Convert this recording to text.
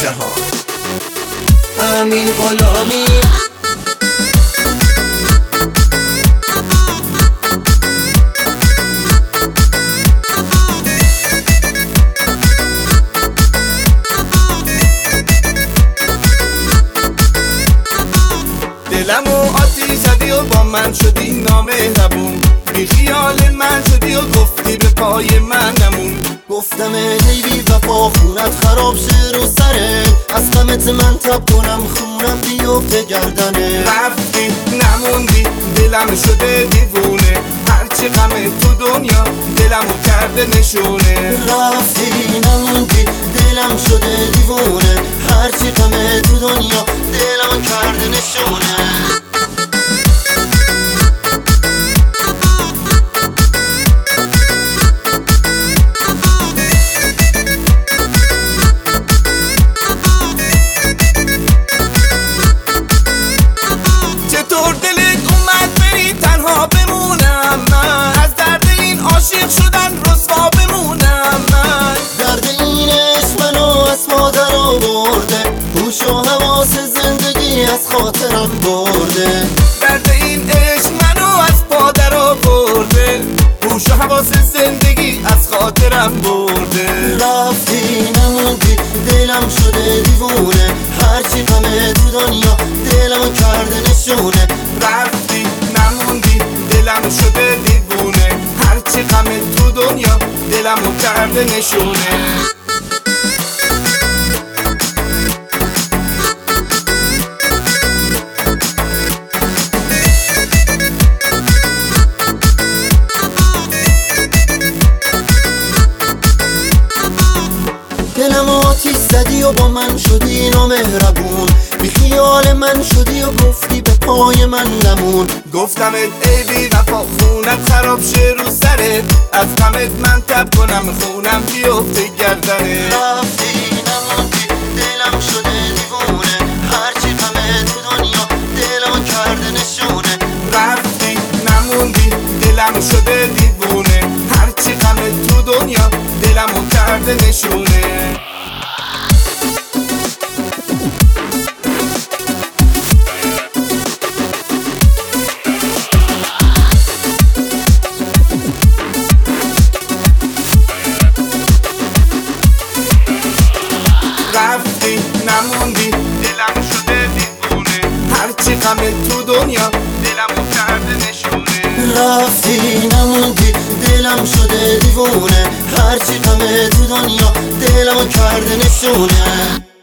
جهان. امین غلامی دلمو آتیش زدی و با من شدی نامهربون، بی خیال من شدی و گفتی به پای من نمون. گفتم ای بی وفا خونت خراب شه رو سره، از غمت من تب کنم خونم بیفته گردنه. رفتی نموندی دلم شده دیوونه، هرچی غم تو دنیا دلمو کرده نشونه. رفتی نموندی دلم شده دیوونه، هرچی غم تو دنیا دلم کرده نشونه. چطور دلت اومد بری تنها بمونم من، از درد این عاشق شدن رسوا بمونم من. درد این عشق منو از مادر آورده، هوش و حواس زندگی از خاطرم برده. درد این عشق منو از پادر آورده، هوش و حواس زندگی از خاطرم برده. رفتی نموندی دلم شده دیوونه، هرچی غم تو دنیا دلمو کرده نشونه. رفتی نموندی دلم شده دیوونه، هرچی غم تو دنیا دلمو کرده نشونه. دلم آتیش زدی و با من شدی نامهربون، بی خیال من شدی و گفتی به پای من نمون. گفتمت ای بی وفا خونت خراب شه رو سرت، از غمت من تب کنم خونم بیفته گردنه. رفتی نموندی دلم شده دیوونه، هرچی غم تو دنیا دلمو کرده نشونه. رفتی نموندی دلم شده دیوونه، هرچی غم تو دنیا دلمو کرده نشونه. رفتی نموندی دلم شده دیوونه، هرچی غم تو دنیا دلمو کرده نشونه. رفتی نموندی دلم شده دیوونه، هرچی غم تو دنیا دلمو کرده نشونه.